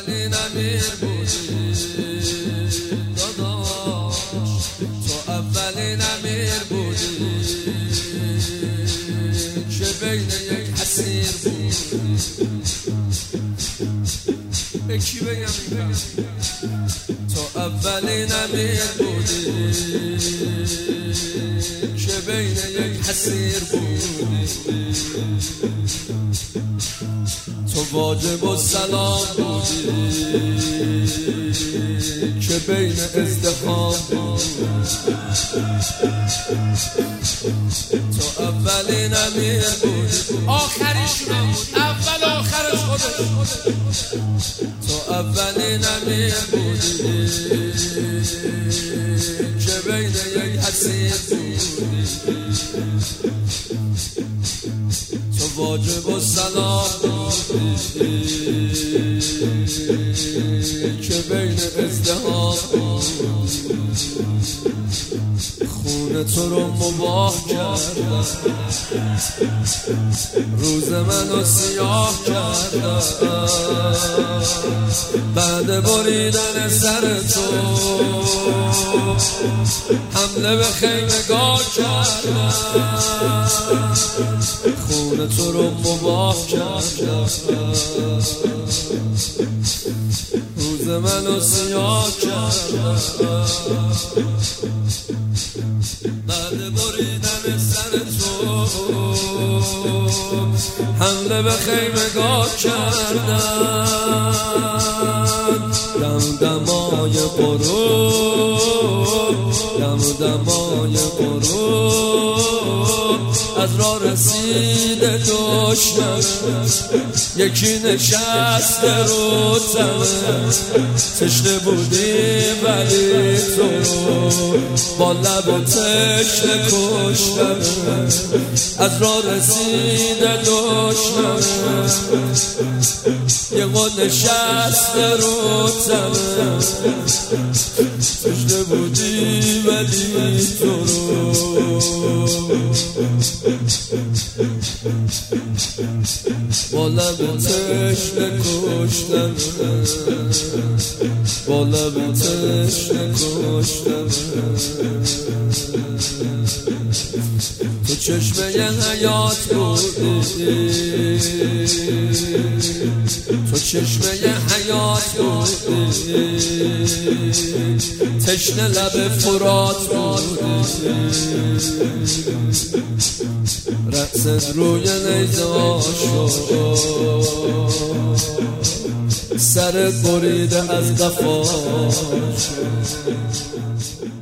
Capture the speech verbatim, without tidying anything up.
اولین امیر بودی داداش، تو اولین امیر بودی که بین یک حسیر بودی. به کی بگم؟ تو اولین امیر بودی که بین یک حسیر بودی. تو واجب و سلام بودی که بین ازدحام بودی. تو اولین امیر بودی، آخریشون بود، اول آخرش خودش. تو اولین امیر بودی که بین یک حسیر بودی. تو واجب و سلام بودی که بین ازدحام بودی. خون تو رو مباح کردم، روز منو سیاه کردم. بعد بریدن سر تو حمله به خیمگاه کردم. خون تو رو مباح کردم، روز منو سیاه کردم. بعد بریدن سر تو حمله به خیمگاه کردن. دم دمای غروب، دم دمای غروب از راه رسیده دشمن. یکی نشسته رو تنه، تشنه بودی ولی تو با لب تشنه کشتن. از راه رسیده دشمن، یه قد نشسته رو تنه، تشنه بودی ولی تو با لب تشنه کشتن، با لب تشنه کشتن. تو چشمه حیات بودی، تو چشمه حیات بودی، تشنه لب فرات بودی. رقصت روی نیزه شد، سر بریده از قفاش.